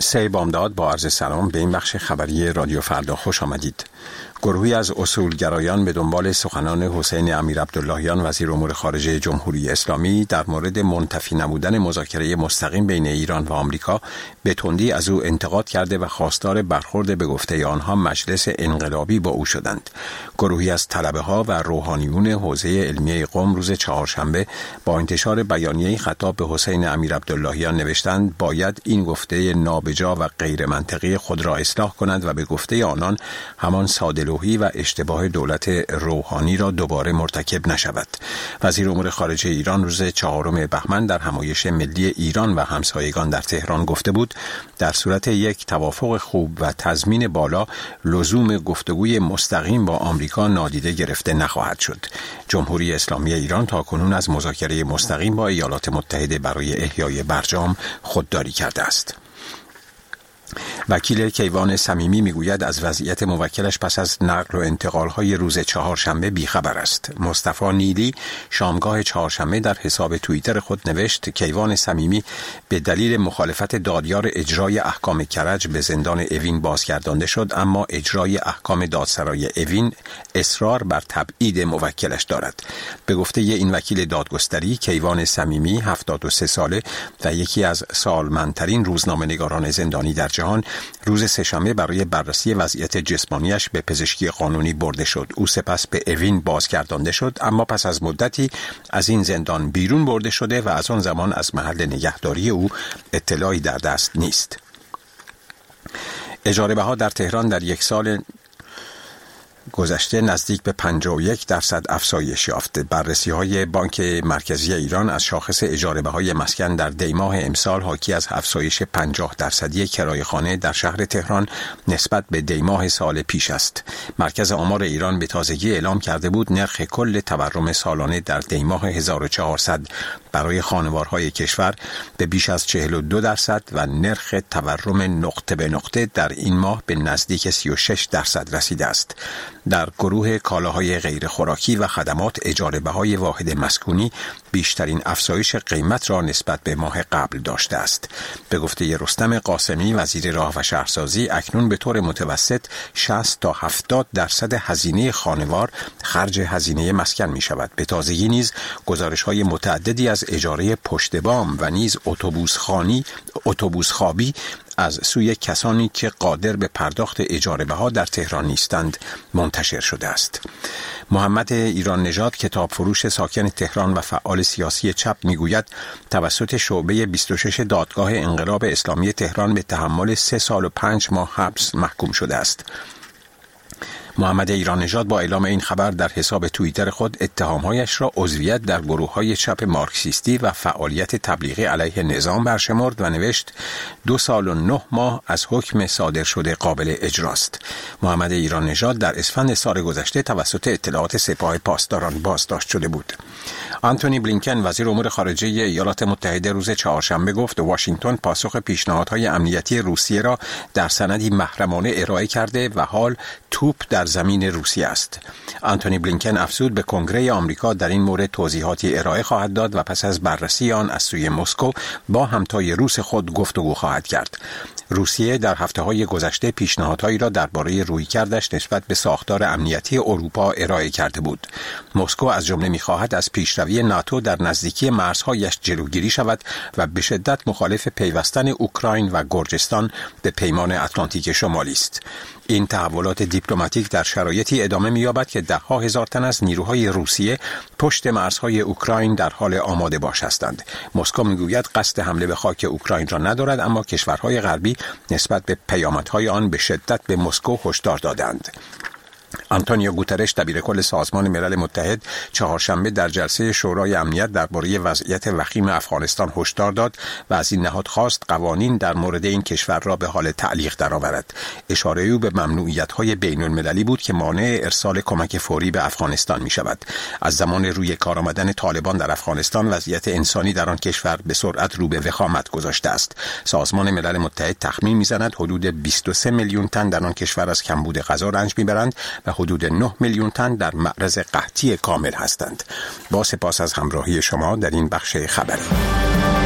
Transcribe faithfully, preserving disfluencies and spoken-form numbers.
سه بامداد با عرض سلام به این بخش خبری رادیو فردا خوش آمدید. گروهی از اصولگرایان به دنبال سخنان حسین امیرعبداللهیان وزیر امور خارجه جمهوری اسلامی در مورد منتفی نمودن مذاکره مستقیم بین ایران و آمریکا به تندی از او انتقاد کرده و خواستار برخورد به گفته آنها مجلس انقلابی با او شدند. گروهی از طلبه‌ها و روحانیون حوزه علمیه قم روز چهارشنبه با انتشار بیانیه‌ای خطاب به حسین امیرعبداللهیان نوشتند باید این گفته نابجا و غیر منطقی خود را اصلاح کند و به گفته آنان همان ساده‌لوحی و اشتباه دولت روحانی را دوباره مرتکب نشود. وزیر امور خارجه ایران روز چهارم بهمن در همایش ملی ایران و همسایگان در تهران گفته بود در صورت یک توافق خوب و تضمین بالا لزوم گفتگوی مستقیم با آمریکا نادیده گرفته نخواهد شد. جمهوری اسلامی ایران تاکنون از مذاکره مستقیم با ایالات متحده برای احیای برجام خودداری کرده است. وکیل کیوان صمیمی میگوید از وضعیت موکلش پس از نقل و انتقال‌های روز چهارشنبه بیخبر است. مصطفی نیلی شامگاه چهارشنبه در حساب توییتر خود نوشت کیوان صمیمی به دلیل مخالفت دادیار اجرای احکام کرج به زندان اوین بازگردانده شد، اما اجرای احکام دادسرای اوین اصرار بر تبعید موکلش دارد. به گفته این وکیل دادگستری کیوان صمیمی هفتاد و سه ساله و یکی از سالمندترین روزنامه‌نگاران زندانی در جهان روز سه‌شنبه برای بررسی وضعیت جسمانیش به پزشکی قانونی برده شد. او سپس به اوین بازگردانده شد، اما پس از مدتی از این زندان بیرون برده شده و از آن زمان از محل نگهداری او اطلاعی در دست نیست. اجاره بها در تهران در یک سال گذشته نزدیک به پنجاه و یک درصد افزایش یافت. بررسی‌های بانک مرکزی ایران از شاخص اجاره بهای مسکن در دیماه امسال حاکی از افزایش پنجاه درصدی کرایه خانه در شهر تهران نسبت به دیماه سال پیش است. مرکز آمار ایران به تازگی اعلام کرده بود نرخ کل تورم سالانه در دیماه هزار و چهارصد برای خانوارهای کشور به بیش از چهل و دو درصد و نرخ تورم نقطه به نقطه در این ماه به نزدیک سی و شش درصد رسیده است. در گروه کالاهای غیر خوراکی و خدمات اجاره بهای واحد مسکونی بیشترین افزایش قیمت را نسبت به ماه قبل داشته است. به گفته رستم قاسمی وزیر راه و شهرسازی اکنون به طور متوسط شصت تا هفتاد درصد هزینه خانوار خرج هزینه مسکن می شود. به تازگی نیز گزارش‌های متعددی از اجاره پشت بام و نیز اتوبوس خانی اتوبوس خوابی از سوی کسانی که قادر به پرداخت اجاره بها در تهران نیستند منتشر شده است. محمد ایران نژاد کتاب فروش ساکن تهران و فعال سیاسی چپ میگوید توسط شعبه بیست و شش دادگاه انقلاب اسلامی تهران به تحمل سه سال و پنج ماه حبس محکوم شده است. محمد ایران نژاد با اعلام این خبر در حساب توییتر خود اتهامهایش را عضویت در گروه‌های چپ مارکسیستی و فعالیت تبلیغی علیه نظام برشمرد و نوشت دو سال و نه ماه از حکم صادر شده قابل اجراست. محمد ایران نژاد در اسفند سال گذشته توسط اطلاعات سپاه پاسداران بازداشت شده بود. آنتونی بلینکن وزیر امور خارجه ایالات متحده روز چهارشنبه گفت واشنگتن پاسخ پیشنهادهای امنیتی روسیه را در سندی محرمانه ارائه کرده و حال توپ در زمین روسیه است. آنتونی بلینکن افزود به کنگره آمریکا در این مورد توضیحاتی ارائه خواهد داد و پس از بررسی آن از سوی مسکو با همتای روس خود گفتگو خواهد کرد. روسیه در هفته‌های گذشته پیشنهادهایی را درباره رویکردش نسبت به ساختار امنیتی اروپا ارائه کرده بود. مسکو از جمله می‌خواهد از پیشروی ناتو در نزدیکی مرزهایش جلوگیری شود و به شدت مخالف پیوستن اوکراین و گرجستان به پیمان اتلانتیک شمالی است. این تحولات دیپلماتیک در شرایطی ادامه می‌یابد که ده ها هزار تن از نیروهای روسیه پشت مرزهای اوکراین در حال آماده باش هستند. مسکو میگوید قصد حمله به خاک اوکراین را ندارد، اما کشورهای غربی نسبت به پیامدهای آن به شدت به مسکو هشدار دادند. آنتونیو گوترش دبیرکل سازمان ملل متحد چهارشنبه در جلسه شورای امنیت درباره وضعیت وخیم افغانستان هشدار داد و از این نهاد خواست قوانین در مورد این کشور را به حال تعلیق درآورد. اشاره او به ممنوعیت‌های بین‌المللی بود که مانع ارسال کمک فوری به افغانستان می‌شود. از زمان روی کار آمدن طالبان در افغانستان وضعیت انسانی در آن کشور به سرعت رو به وخامت گذاشته است. سازمان ملل متحد تخمین می‌زند حدود بیست و سه میلیون تن در آن کشور از کمبود غذا رنج می‌برند و حدود نه میلیون تن در معرض قحطی کامل هستند. با سپاس از همراهی شما در این بخش خبری.